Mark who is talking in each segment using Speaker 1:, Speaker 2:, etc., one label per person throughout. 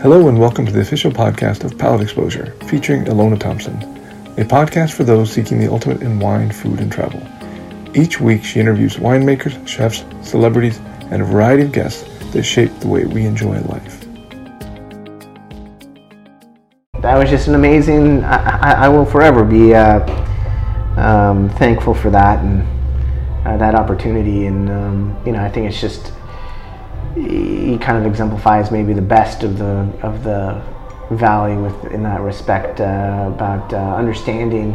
Speaker 1: Hello and welcome to the official podcast of Palate Exposure, featuring Ilona Thompson, a podcast for those seeking the ultimate in wine, food, and travel. Each week she interviews winemakers, chefs, celebrities, and a variety of guests that shape the way we enjoy life.
Speaker 2: That was just an amazing, I will forever be thankful for that and that opportunity. And, I think it's just, he kind of exemplifies maybe the best of the valley in that respect, about understanding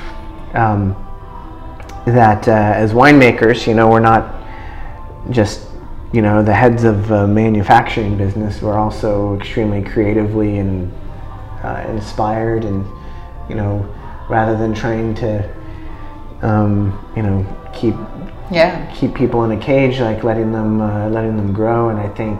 Speaker 2: that as winemakers, we're not just the heads of manufacturing business. We're also extremely creatively and inspired, and rather than trying to keep people in a cage, like letting them grow. And I think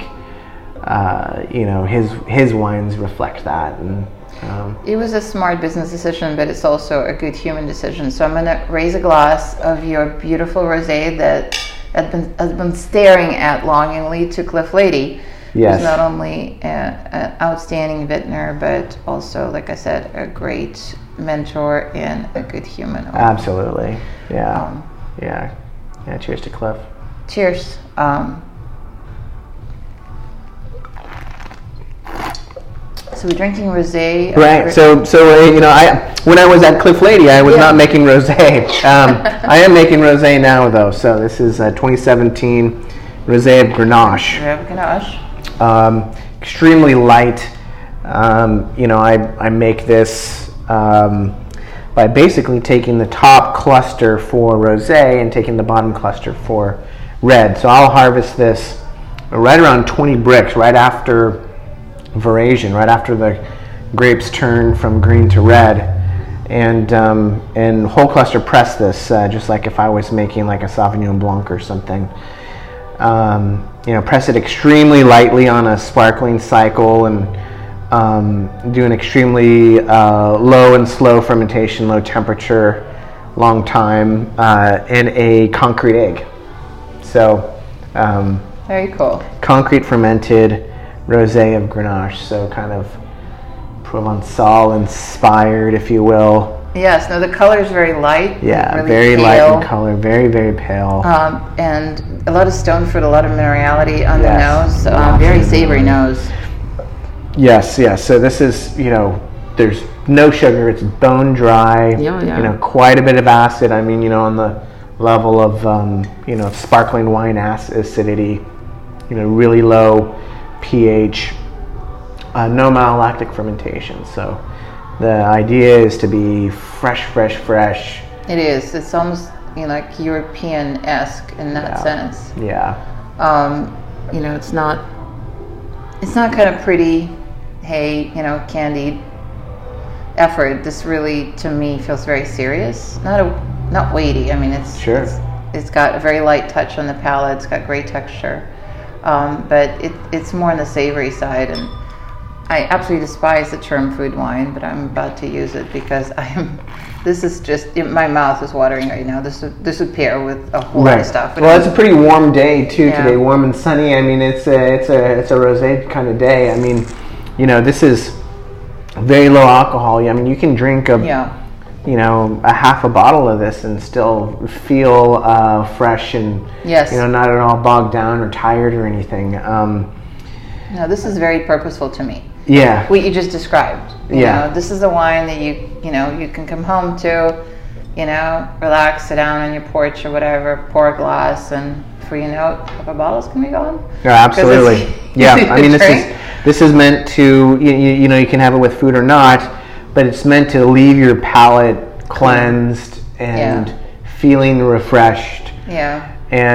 Speaker 2: his wines reflect that. And
Speaker 3: it was a smart business decision, but it's also a good human decision. So I'm going to raise a glass of your beautiful rosé that I've been staring at longingly, to Cliff Lady.
Speaker 2: Yes.
Speaker 3: Who's not only an outstanding vintner, but also, like I said, a great mentor and a good human.
Speaker 2: Absolutely. Yeah. Yeah. Cheers to Cliff.
Speaker 3: Cheers. So we're drinking rosé.
Speaker 2: Right. So when I was at Cliff Lady, I was not making rosé. I am making rosé now, though. So this is 2017 rosé of Grenache. Extremely light. I make this by basically taking the top cluster for rosé and taking the bottom cluster for red. So I'll harvest this right around 20 bricks, right after veraison, right after the grapes turn from green to red, and whole cluster press this, just like if I was making like a Sauvignon Blanc or something. Press it extremely lightly on a sparkling cycle, and do an extremely low and slow fermentation, low temperature, long time, in a concrete egg. So
Speaker 3: very cool.
Speaker 2: Concrete fermented rosé of Grenache, so kind of Provençal inspired, if you will.
Speaker 3: Yes, no, the color is very light.
Speaker 2: Yeah,
Speaker 3: really
Speaker 2: very
Speaker 3: pale.
Speaker 2: Light in color, very, very pale.
Speaker 3: And a lot of stone fruit, a lot of minerality on the nose. Very savory nose.
Speaker 2: Yes. So this is, there's no sugar. It's bone dry.
Speaker 3: Yeah.
Speaker 2: Quite a bit of acid. I mean, on the level of, sparkling wine acidity. Really low pH. No malolactic fermentation. So the idea is to be fresh.
Speaker 3: It is. It's almost like European-esque in that sense.
Speaker 2: Yeah.
Speaker 3: It's not kind of pretty, candied effort. This really, to me, feels very serious. Not weighty. I mean, it's got a very light touch on the palate. It's got great texture, but it's more on the savory side. And I absolutely despise the term food wine, but I'm about to use it because this is just, my mouth is watering right now. This would pair with a whole lot of stuff.
Speaker 2: Well, it's a pretty warm day too today, warm and sunny. I mean, it's a rosé kind of day. I mean, this is very low alcohol. I mean, you can drink a half a bottle of this and still feel fresh and not at all bogged down or tired or anything.
Speaker 3: No, this is very purposeful to me.
Speaker 2: Yeah.
Speaker 3: What you just described. This is a wine that you can come home to, relax, sit down on your porch or whatever, pour a glass, and before you know it, a couple of bottles can be gone.
Speaker 2: Yeah, absolutely. Yeah, I mean, this is meant to, you can have it with food or not, but it's meant to leave your palate cleansed and feeling refreshed.
Speaker 3: Yeah.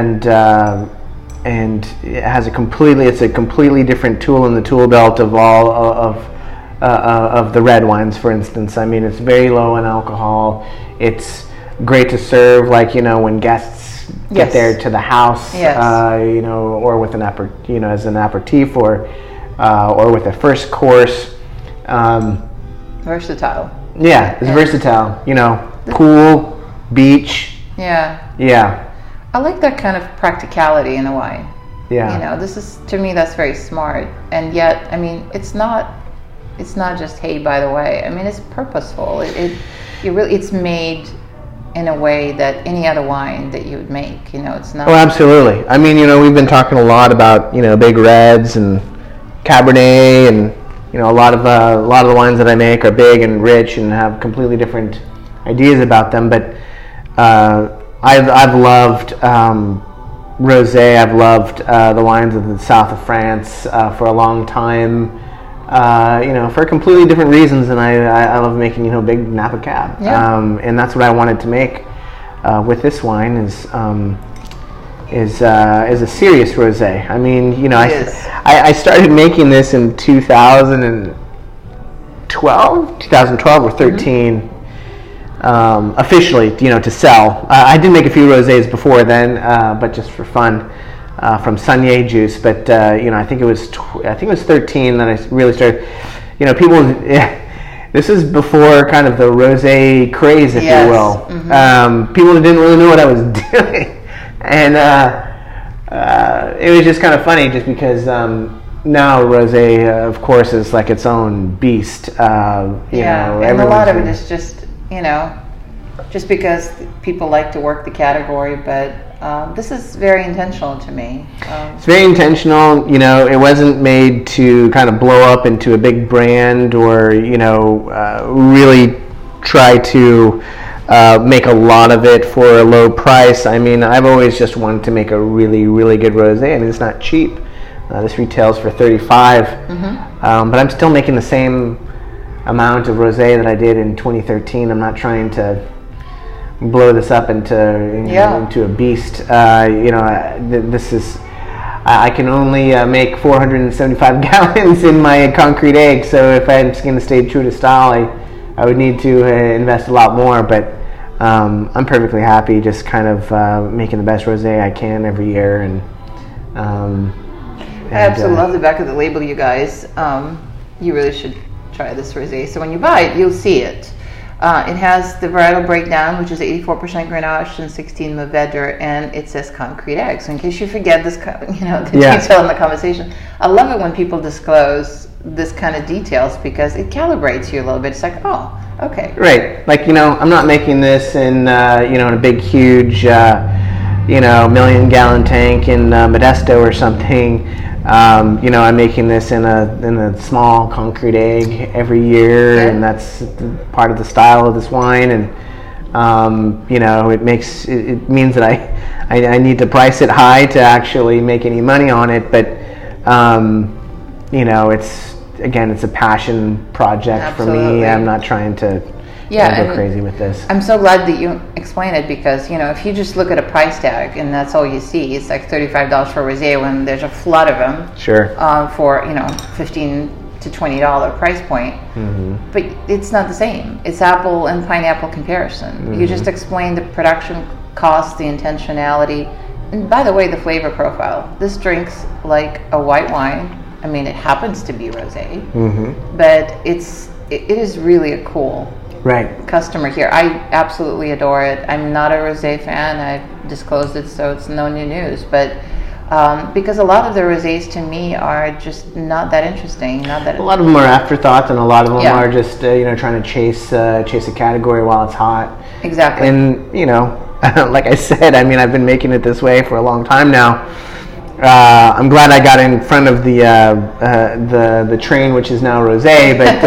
Speaker 2: And it has a completely different tool in the tool belt of all of the red wines, for instance. I mean, it's very low in alcohol. It's great to serve, like when guests get there to the house, or with an as an aperitif, or with a first course.
Speaker 3: Versatile.
Speaker 2: Yeah, it's versatile. Pool, beach.
Speaker 3: Yeah.
Speaker 2: Yeah.
Speaker 3: I like that kind of practicality in a wine.
Speaker 2: Yeah.
Speaker 3: You know, this is, to me, that's very smart. And yet, I mean, it's not just, hey, by the way. I mean, it's purposeful. It's made in a way that any other wine that you would make. You know, it's not.
Speaker 2: Oh, absolutely. I mean, you know, we've been talking a lot about, you know, big reds and Cabernet, and you know, a lot of the wines that I make are big and rich and have completely different ideas about them. But I've loved rosé. I've loved the wines of the south of France for a long time. You know, for completely different reasons, and I love making, you know, big Napa Cab.
Speaker 3: Yeah.
Speaker 2: And that's what I wanted to make with this wine is a serious rosé. I mean, you know, I started making this in 2012 or 13, officially, you know, to sell. I did make a few rosés before then, but just for fun. From Sanier Juice, but you know, I think it was 13 that I really started. You know, people. This is before kind of the rosé craze, if you will.
Speaker 3: Mm-hmm.
Speaker 2: People didn't really know what I was doing, and it was just kind of funny, just because now rosé, of course, is like its own beast. You know,
Speaker 3: and a lot of it is just, you know, just because people like to work the category, but this is very intentional to me.
Speaker 2: It's very intentional. You know, it wasn't made to kind of blow up into a big brand, or, you know, really try to make a lot of it for a low price. I mean, I've always just wanted to make a really, really good rosé. I mean, it's not cheap. This retails for $35, but I'm still making the same amount of rosé that I did in 2013. I'm not trying to blow this up into a beast. You know, this is. I can only make 475 gallons in my concrete egg. So if I'm just going to stay true to style, I would need to invest a lot more. But I'm perfectly happy just kind of making the best rosé I can every year. And
Speaker 3: I absolutely love the back of the label, you guys. You really should try this rosé. So when you buy it, you'll see it. It has the varietal breakdown, which is 84% Grenache and 16 Mourvedre, and it says concrete egg. So in case you forget this, you know, the detail in the conversation, I love it when people disclose this kind of details, because it calibrates you a little bit. It's like, oh, okay.
Speaker 2: Right. Like, you know, I'm not making this in, you know, in a big, huge, you know, 1,000,000-gallon tank in Modesto or something. You know, I'm making this in a small concrete egg every year, and that's part of the style of this wine. And you know, it means that I need to price it high to actually make any money on it. But you know, it's a passion project for me. I'm not trying to go crazy with this.
Speaker 3: I'm so glad that you explained it, because, you know, if you just look at a price tag and that's all you see, it's like $35 for rosé when there's a flood of them.
Speaker 2: Sure.
Speaker 3: For, you know, $15 to $20 price point. But it's not the same. It's apple and pineapple comparison. You just explained the production cost, the intentionality, and by the way, the flavor profile. This drinks like a white wine. I mean, it happens to be rosé, but it is really a cool customer here. I absolutely adore it. I'm not a rosé fan. I've disclosed it, so it's no new news. But because a lot of the rosés to me are just not that interesting. A
Speaker 2: lot of them are afterthoughts, and a lot of them are just you know, trying to chase a category while it's hot.
Speaker 3: Exactly.
Speaker 2: And you know, like I said, I mean, I've been making it this way for a long time now. I'm glad I got in front of the train, which is now rosé, but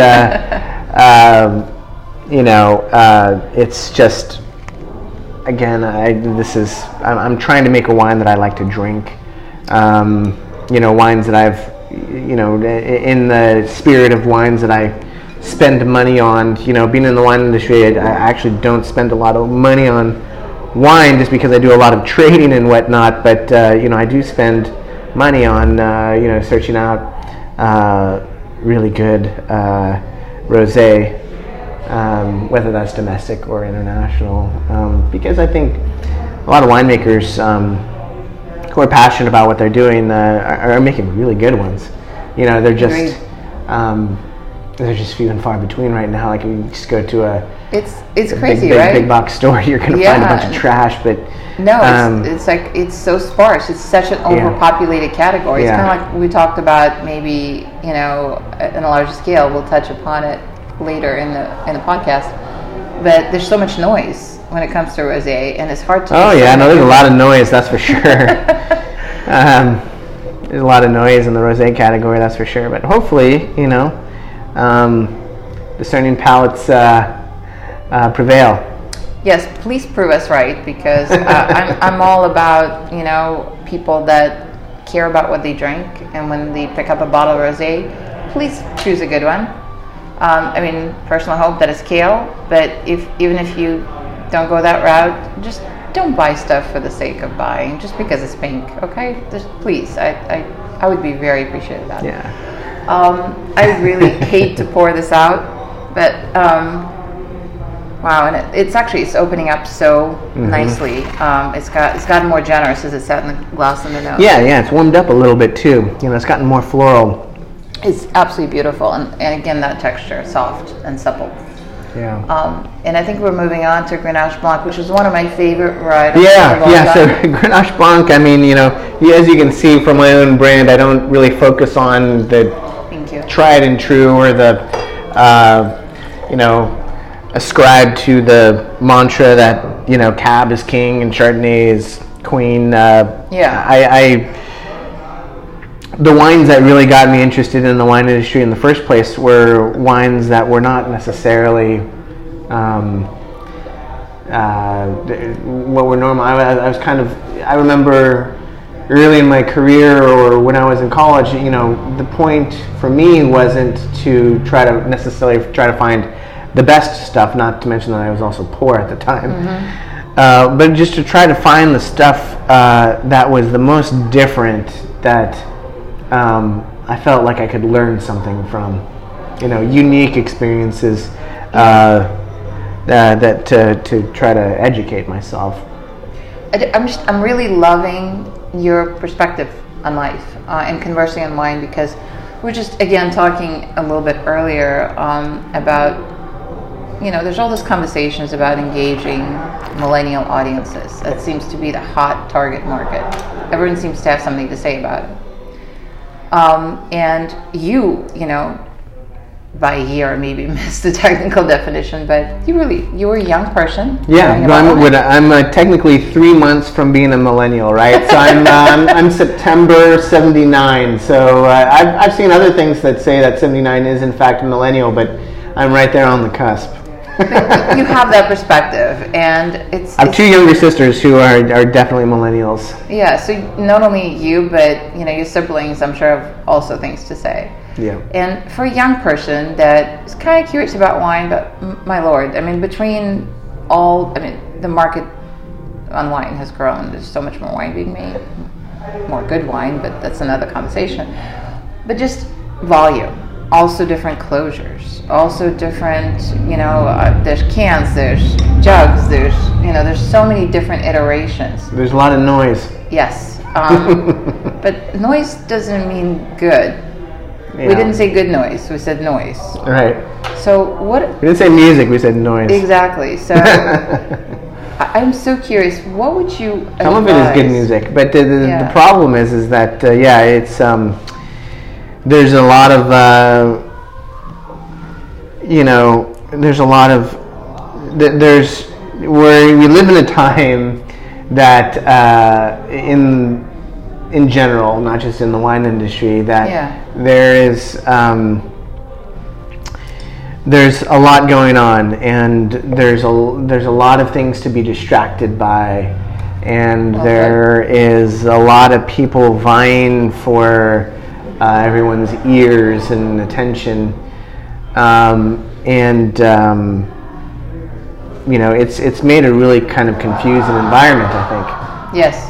Speaker 2: you know, it's just, again, I'm trying to make a wine that I like to drink. You know, wines that I've, you know, in the spirit of wines that I spend money on. You know, being in the wine industry, I actually don't spend a lot of money on wine just because I do a lot of trading and whatnot. But you know, I do spend money on you know, searching out really good rosé. Whether that's domestic or international, because I think a lot of winemakers who are passionate about what they're doing are making really good ones. You know, they're just few and far between right now. Like, you just go to
Speaker 3: it's crazy, right?
Speaker 2: Big box store, you're going to find a bunch of trash. But
Speaker 3: No, it's like it's so sparse. It's such an overpopulated category. It's kind of like we talked about. Maybe in a larger scale, we'll touch upon it later in the podcast. But there's so much noise when it comes to rosé, and it's hard to.
Speaker 2: There's a lot of noise. That's for sure. There's a lot of noise in the rosé category. That's for sure. But hopefully, discerning palates prevail.
Speaker 3: Yes, please prove us right, because I'm all about people that care about what they drink, and when they pick up a bottle of rosé, please choose a good one. Personal hope that it's kale, but even if you don't go that route, just don't buy stuff for the sake of buying, just because it's pink. Okay, just please, I would be very appreciative of that.
Speaker 2: Yeah.
Speaker 3: I really hate to pour this out, but. Wow, and it's opening up so nicely. It's gotten more generous as it sat in the glass in the nose.
Speaker 2: Yeah, it's warmed up a little bit too. It's gotten more floral.
Speaker 3: It's absolutely beautiful, and again that texture, soft and supple.
Speaker 2: Yeah.
Speaker 3: And I think we're moving on to Grenache Blanc, which is one of my favorite varietals.
Speaker 2: So Grenache Blanc. As you can see from my own brand, I don't really focus on the tried and true or the ascribe to the mantra that Cab is king and Chardonnay is queen. The wines that really got me interested in the wine industry in the first place were wines that were not necessarily what were normal. I remember early in my career or when I was in college, the point for me wasn't to try to find the best stuff, not to mention that I was also poor at the time, but just to try to find the stuff that was the most different, that I felt like I could learn something from, unique experiences that to try to educate myself.
Speaker 3: I'm really loving your perspective on life and conversing on wine, because we're just again talking a little bit earlier about. There's all these conversations about engaging millennial audiences. That seems to be the hot target market. Everyone seems to have something to say about it. And you by a year maybe missed the technical definition, but you were a young person.
Speaker 2: Yeah, I'm technically 3 months from being a millennial, right? So I'm September 79. So I've seen other things that say that 79 is in fact a millennial, but I'm right there on the cusp.
Speaker 3: You have that perspective, and
Speaker 2: I have two younger sisters who are definitely millennials.
Speaker 3: Yeah, so not only you, but your siblings, I'm sure, have also things to say.
Speaker 2: Yeah.
Speaker 3: And for a young person that is kind of curious about wine, but my lord, between the market on wine has grown. There's so much more wine being made, more good wine, but that's another conversation. But just volume. Also different closures, also different, there's cans, there's jugs, there's so many different iterations.
Speaker 2: There's a lot of noise.
Speaker 3: Yes. But noise doesn't mean good. Yeah. We didn't say good noise, we said noise.
Speaker 2: Right.
Speaker 3: So what?
Speaker 2: We didn't say music, we said noise.
Speaker 3: Exactly. So I'm so curious, what would you advise?
Speaker 2: Some of it is good music, but the problem is that, it's... there's a lot of, where we live in a time that, in general, not just in the wine industry, that there's a lot going on, and there's a lot of things to be distracted by, and there is a lot of people vying for everyone's ears and attention, it's made a really kind of confusing environment, I think.
Speaker 3: Yes.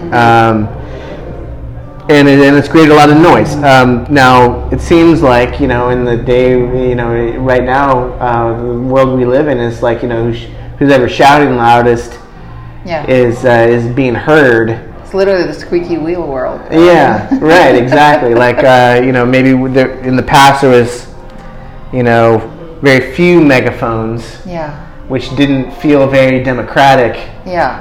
Speaker 2: And it's created a lot of noise. Now it seems like in the day, right now, the world we live in is like who's ever shouting loudest is being heard.
Speaker 3: It's literally the squeaky wheel world.
Speaker 2: Yeah, right, exactly. Like, maybe in the past there was, very few megaphones.
Speaker 3: Yeah.
Speaker 2: Which didn't feel very democratic.
Speaker 3: Yeah.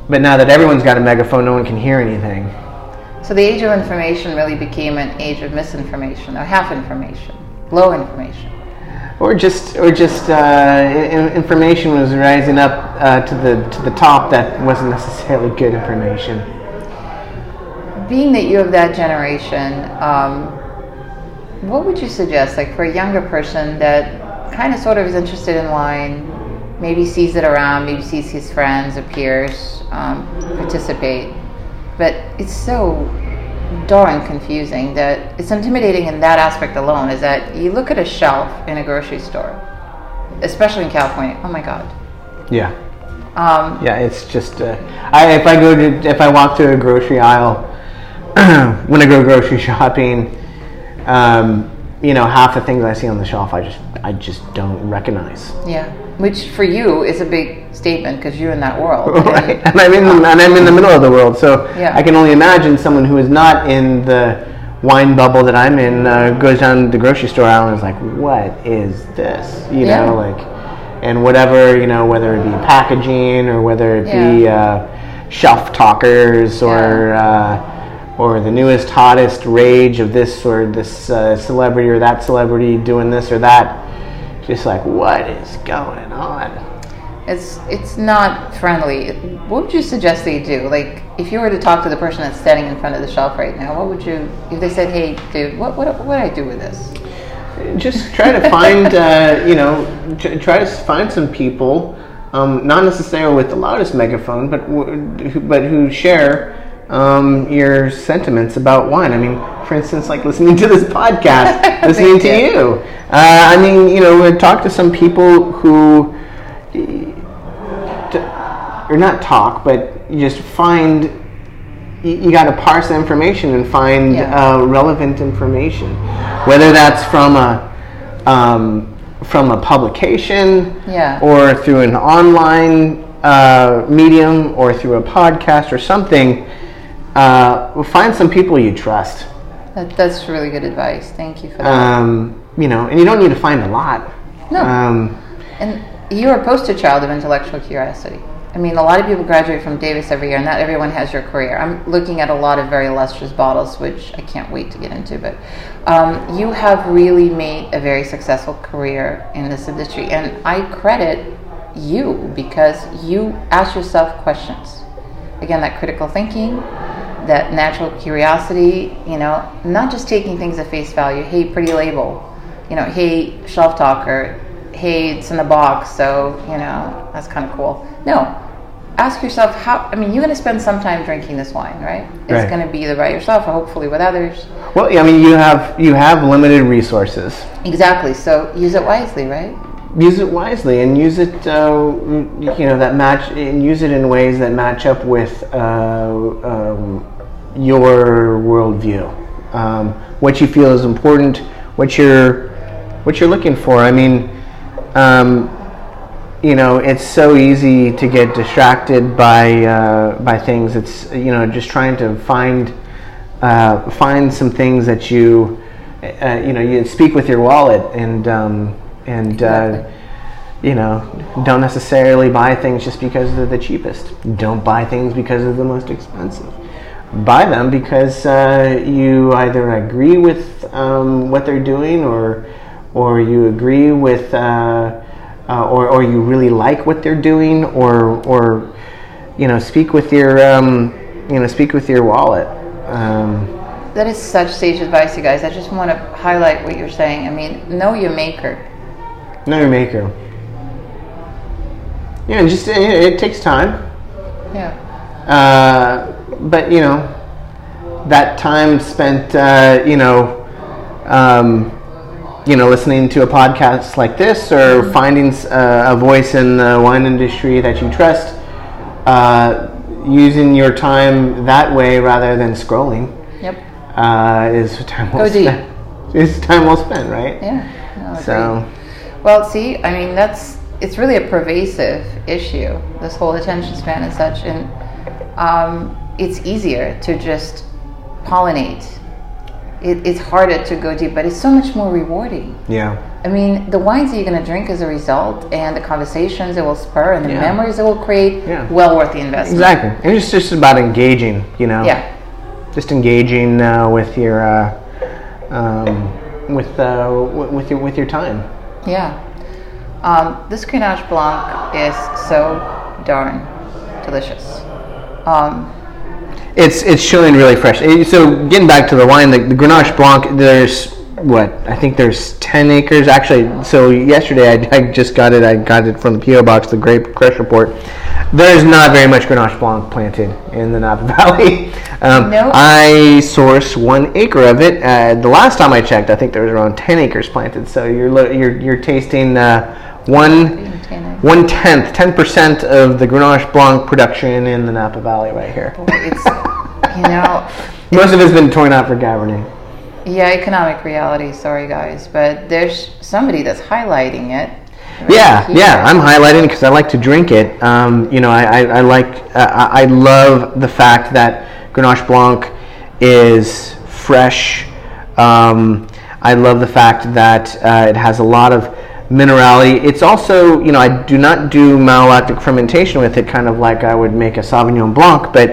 Speaker 2: But now that everyone's got a megaphone, no one can hear anything.
Speaker 3: So the age of information really became an age of misinformation, or half information, low information.
Speaker 2: Or just information was rising up to the top that wasn't necessarily good information.
Speaker 3: Being that you have that generation, what would you suggest, like for a younger person that kind of sort of is interested in wine, maybe sees it around, maybe sees his friends or peers participate, but it's so darn confusing that it's intimidating in that aspect alone, is that you look at a shelf in a grocery store, especially in California, oh my God.
Speaker 2: Yeah. Yeah, it's just, if I walk through a grocery aisle, when I go grocery shopping, half the things I see on the shelf, I just don't recognize.
Speaker 3: Yeah, which for you is a big statement because you're in that world.
Speaker 2: Right, and I'm in the middle of the world, so
Speaker 3: yeah.
Speaker 2: I can only imagine someone who is not in the wine bubble that I'm in goes down the grocery store aisle and is like, "What is this?" And whatever, whether it be packaging or whether it be shelf talkers or the newest, hottest rage of this or this celebrity or that celebrity doing this or that. Just like, what is going on?
Speaker 3: It's not friendly. What would you suggest they do? Like, if you were to talk to the person that's standing in front of the shelf right now, what would you, if they said, "Hey, dude, what do I do with this?"
Speaker 2: Just try to find, try to find some people, not necessarily with the loudest megaphone, but who share your sentiments about wine. I mean, for instance, like listening to this podcast, listening to you. We talk to some people who, or not talk, but you just find, you got to parse the information and find relevant information, whether that's from a publication, or through an online medium, or through a podcast or something. Find some people you trust.
Speaker 3: That's really good advice. Thank you for that.
Speaker 2: And you don't need to find a lot.
Speaker 3: No. And you're a poster child of intellectual curiosity. I mean, a lot of people graduate from Davis every year, and not everyone has your career. I'm looking at a lot of very illustrious bottles, which I can't wait to get into, but you have really made a very successful career in this industry, and I credit you because you ask yourself questions. Again, that critical thinking, that natural curiosity, not just taking things at face value. Hey, pretty label, hey, shelf talker, hey, it's in a box, so, that's kind of cool. No, ask yourself you're going to spend some time drinking this wine, right? It's going to be either by yourself or hopefully with others.
Speaker 2: Well, you have limited resources.
Speaker 3: Exactly, so use it wisely, right?
Speaker 2: Use it wisely and use it, use it in ways that match up with your worldview, what you feel is important, what you're looking for. I mean, it's so easy to get distracted by things. It's just trying to find some things that you speak with your wallet and don't necessarily buy things just because they're the cheapest. Don't buy things because they're the most expensive. Buy them because you either agree with what they're doing, or you agree with, or you really like what they're doing, or speak with your wallet.
Speaker 3: That is such sage advice, you guys. I just want to highlight what you're saying. I mean, know your maker.
Speaker 2: Know your maker. Yeah, and just it takes time.
Speaker 3: Yeah.
Speaker 2: But that time spent, listening to a podcast like this, or finding a voice in the wine industry that you trust, using your time that way rather than scrolling.
Speaker 3: Yep.
Speaker 2: Is time well spent. It's time well spent, right?
Speaker 3: Yeah. No,
Speaker 2: so.
Speaker 3: Well, see, I mean, it's really a pervasive issue, this whole attention span and such, and it's easier to just pollinate. It's harder to go deep, but it's so much more rewarding.
Speaker 2: Yeah.
Speaker 3: I mean, the wines that you're going to drink as a result, and the conversations it will spur, and the
Speaker 2: Yeah.
Speaker 3: memories it will create,
Speaker 2: Yeah.
Speaker 3: well worth the investment.
Speaker 2: Exactly. And it's just about engaging, you know.
Speaker 3: Yeah.
Speaker 2: Just engaging with your with your time.
Speaker 3: Yeah. This Grenache Blanc is so darn delicious.
Speaker 2: It's chilling really fresh. So getting back to the wine, the Grenache Blanc, there's I think there's 10 acres actually. So yesterday I just got it. I got it from the P.O. Box, the Grape Crush Report. There's not very much Grenache Blanc planted in the Napa Valley.
Speaker 3: Nope.
Speaker 2: I source 1 acre of it. The last time I checked, I think there was around 10 acres planted. So you're tasting 10% of the Grenache Blanc production in the Napa Valley right here.
Speaker 3: It's, you know,
Speaker 2: Most of it's been torn out for Cabernet.
Speaker 3: yeah, economic reality. Sorry, guys, but there's somebody that's highlighting it.
Speaker 2: Yeah,
Speaker 3: here.
Speaker 2: yeah, I'm highlighting it because I like to drink it. You know, I love the fact that Grenache Blanc is fresh. I love the fact that it has a lot of minerality. It's also, you know, I do not do malolactic fermentation with it, kind of like I would make a Sauvignon Blanc, but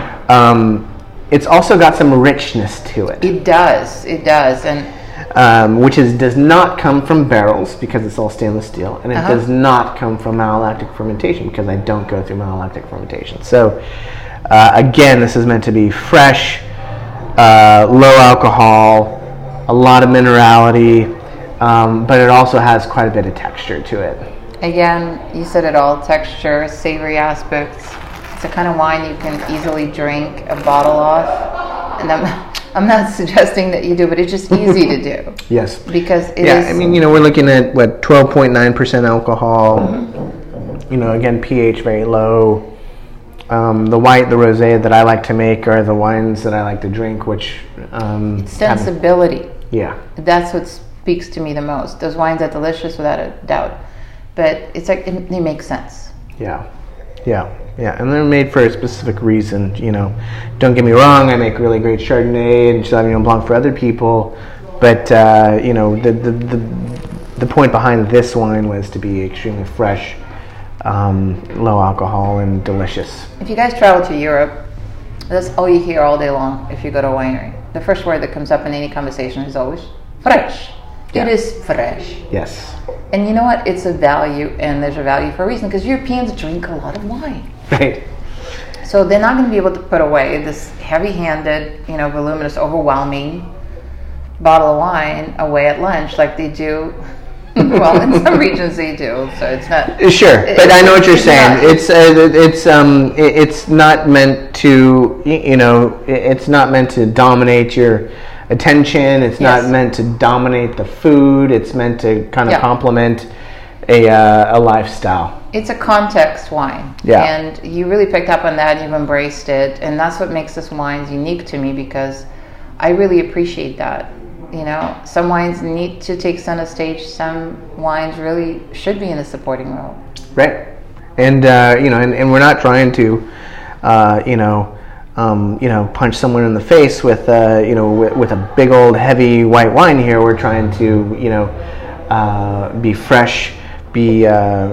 Speaker 2: it's also got some richness to it.
Speaker 3: It does, and
Speaker 2: Which does not come from barrels because it's all stainless steel, and it does not come from malolactic fermentation because I don't go through malolactic fermentation. So again, this is meant to be fresh, low alcohol, a lot of minerality, but it also has quite a bit of texture to it.
Speaker 3: again, you said it all: texture, savory aspects. It's the kind of wine you can easily drink a bottle of, and I'm not suggesting that you do, but it's just easy to do.
Speaker 2: Yes.
Speaker 3: Because it is.
Speaker 2: Yeah, I mean, you know, we're looking at 12.9% alcohol. You know, again, pH very low. The white, the rosé that I like to make are the wines that I like to drink, which
Speaker 3: sensibility.
Speaker 2: Yeah.
Speaker 3: That's what speaks to me the most. Those wines are delicious without a doubt, but it's like they make sense.
Speaker 2: Yeah. And they're made for a specific reason, you know. Don't get me wrong, I make really great Chardonnay and Sauvignon Blanc for other people, but you know, the point behind this wine was to be extremely fresh, low alcohol, and delicious.
Speaker 3: If you guys travel to Europe, that's all you hear all day long if you go to a winery. The first word that comes up in any conversation is always fresh.
Speaker 2: Yeah.
Speaker 3: It is fresh.
Speaker 2: Yes.
Speaker 3: And you know what? It's a value, and there's a value for a reason, because Europeans drink a lot of wine.
Speaker 2: Right.
Speaker 3: So they're not going to be able to put away this heavy-handed, you know, voluminous, overwhelming bottle of wine away at lunch like they do. Well, in some regions they do, so it's not.
Speaker 2: Sure, but I know what you're saying.
Speaker 3: Not,
Speaker 2: it's not meant to, you know, it's not meant to dominate your attention. It's not meant to dominate the food. It's meant to kind of complement a lifestyle.
Speaker 3: It's a context wine.
Speaker 2: Yeah.
Speaker 3: And you really picked up on that, and you've embraced it, and that's what makes this wine unique to me, because I really appreciate that. You know, some wines need to take center stage. Some wines really should be in a supporting role.
Speaker 2: Right. And you know, and we're not trying to, you know, punch someone in the face with, you know, with a big old heavy white wine here. We're trying to, you know, be fresh, be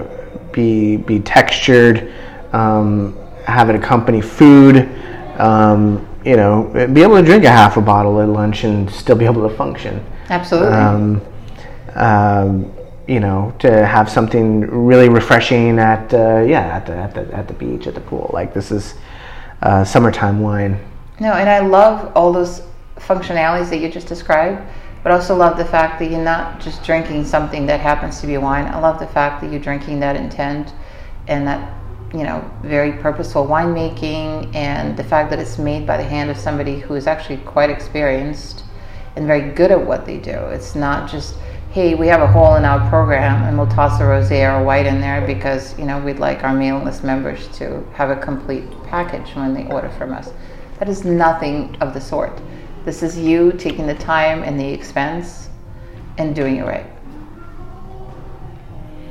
Speaker 2: textured, have it accompany food. You know, be able to drink a half a bottle at lunch and still be able to function.
Speaker 3: Absolutely.
Speaker 2: You know, to have something really refreshing at the beach, at the pool. Like, this is summertime wine.
Speaker 3: No, and I love all those functionalities that you just described, but also love the fact that you're not just drinking something that happens to be a wine. I love the fact that you're drinking that intent and that, you know, very purposeful winemaking, and the fact that it's made by the hand of somebody who is actually quite experienced and very good at what they do. It's not just, hey, we have a hole in our program and we'll toss a rosé or a white in there because, you know, we'd like our mailing list members to have a complete package when they order from us. That is nothing of the sort. This is you taking the time and the expense and doing it right.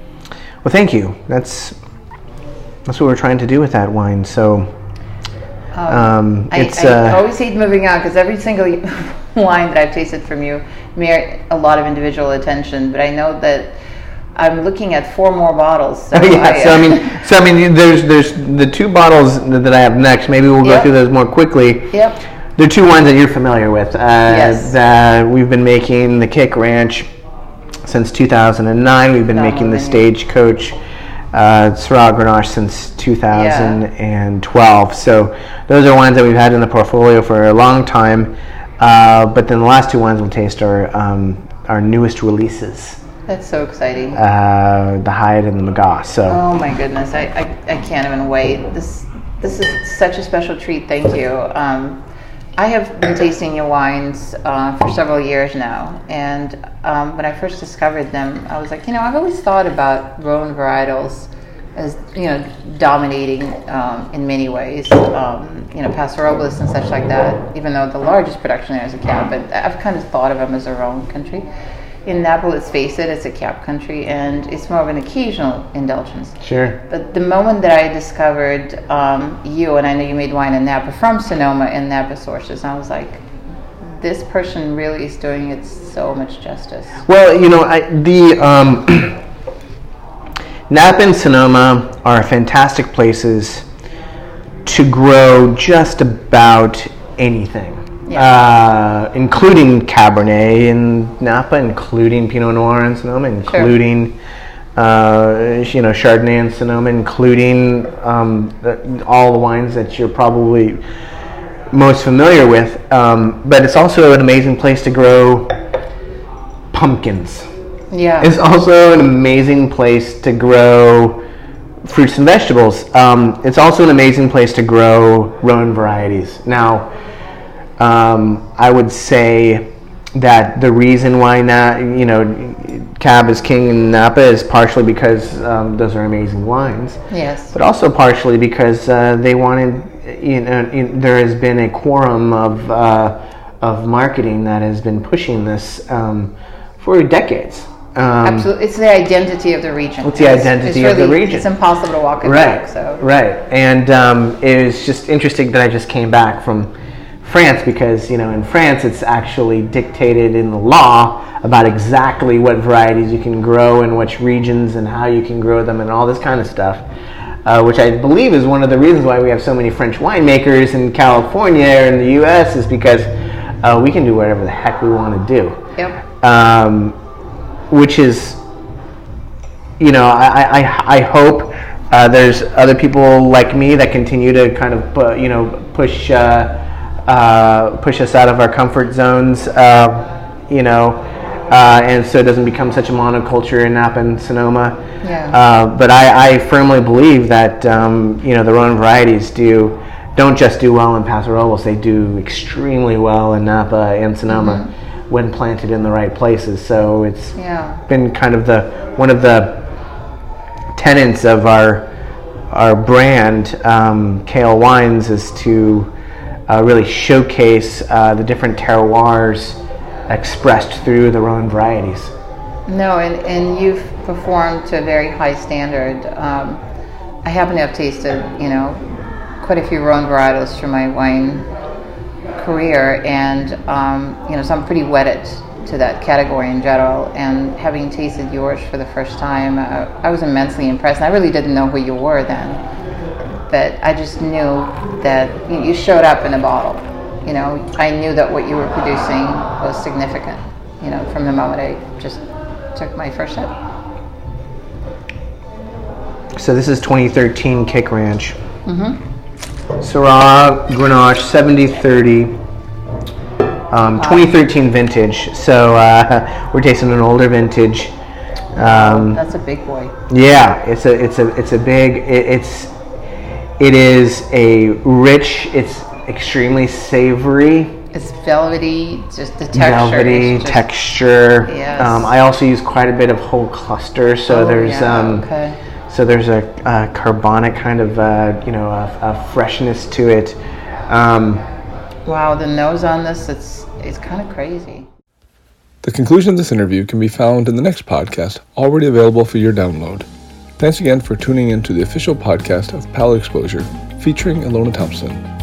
Speaker 2: Well, thank you. That's what we're trying to do with that wine. So,
Speaker 3: I always hate moving on because every single wine that I've tasted from you merit a lot of individual attention. But I know that I'm looking at 4 more bottles. So
Speaker 2: I mean, there's the 2 bottles that I have next. Maybe we'll go through those more quickly.
Speaker 3: Yep.
Speaker 2: They're 2 wines that you're familiar with.
Speaker 3: Yes.
Speaker 2: We've been making the Kick Ranch since 2009. We've been making the Stagecoach Syrah Grenache since 2012. So those are wines that we've had in the portfolio for a long time. But then the last 2 wines we'll taste are our newest releases.
Speaker 3: That's so exciting.
Speaker 2: The Hyde and the Magah. So.
Speaker 3: Oh my goodness, I can't even wait. This is such a special treat. Thank you. I have been tasting your wines for several years now, and when I first discovered them, I was like, I've always thought about Rhone varietals as dominating in many ways. Paso Robles and such like that. Even though the largest production there is a Cab, but I've kind of thought of them as a Rhone country. In Napa, let's face it, it's a Cab country, and it's more of an occasional indulgence.
Speaker 2: Sure.
Speaker 3: But the moment that I discovered you, and I know you made wine in Napa from Sonoma and Napa sources, I was like, this person really is doing it so much justice.
Speaker 2: Well, Napa and Sonoma are fantastic places to grow just about anything.
Speaker 3: Yeah.
Speaker 2: Including Cabernet in Napa, including Pinot Noir in Sonoma, including Chardonnay in Sonoma, including all the wines that you're probably most familiar with. But it's also an amazing place to grow pumpkins.
Speaker 3: Yeah.
Speaker 2: It's also an amazing place to grow fruits and vegetables. It's also an amazing place to grow Rhone varieties. Now, I would say that the reason why Cab is king in Napa is partially because those are amazing wines.
Speaker 3: Yes.
Speaker 2: But also partially because they wanted, there has been a quorum of marketing that has been pushing this for decades.
Speaker 3: Absolutely, it's the identity of the region.
Speaker 2: It's the identity of the region.
Speaker 3: It's impossible to walk it back. So.
Speaker 2: Right, and it was just interesting that I just came back from France because in France it's actually dictated in the law about exactly what varieties you can grow in which regions and how you can grow them and all this kind of stuff, which I believe is one of the reasons why we have so many French winemakers in California or in the U.S. is because we can do whatever the heck we want to do.
Speaker 3: Yep.
Speaker 2: Which is, I hope there's other people like me that continue to kind of push us out of our comfort zones, and so it doesn't become such a monoculture in Napa and Sonoma.
Speaker 3: Yeah.
Speaker 2: But I firmly believe that the Rhone varieties don't just do well in Paso Robles, they do extremely well in Napa and Sonoma when planted in the right places. So it's been kind of one of the tenets of our brand, Kale Wines, is to really showcase the different terroirs expressed through the Rhone varieties.
Speaker 3: No, and you've performed to a very high standard. I happen to have tasted, quite a few Rhone varietals through my wine career, and so I'm pretty wedded to that category in general. And having tasted yours for the first time, I was immensely impressed. And I really didn't know who you were then, but I just knew that you showed up in a bottle. I knew that what you were producing was significant. From the moment I just took my first sip.
Speaker 2: So this is 2013 Kick Ranch.
Speaker 3: Mm-hmm.
Speaker 2: Syrah Grenache 7030, 2013 vintage. So we're tasting an older vintage.
Speaker 3: That's a big boy.
Speaker 2: Yeah, it's a big. It is a rich. It's extremely savory.
Speaker 3: It's velvety, just the texture.
Speaker 2: Velvety texture.
Speaker 3: Yes.
Speaker 2: I also use quite a bit of whole cluster, so So there's a carbonic kind of, a freshness to it.
Speaker 3: Wow, the nose on this, it's kind of crazy.
Speaker 1: The conclusion of this interview can be found in the next podcast, already available for your download. Thanks again for tuning in to the official podcast of Palate Exposure, featuring Ilona Thompson.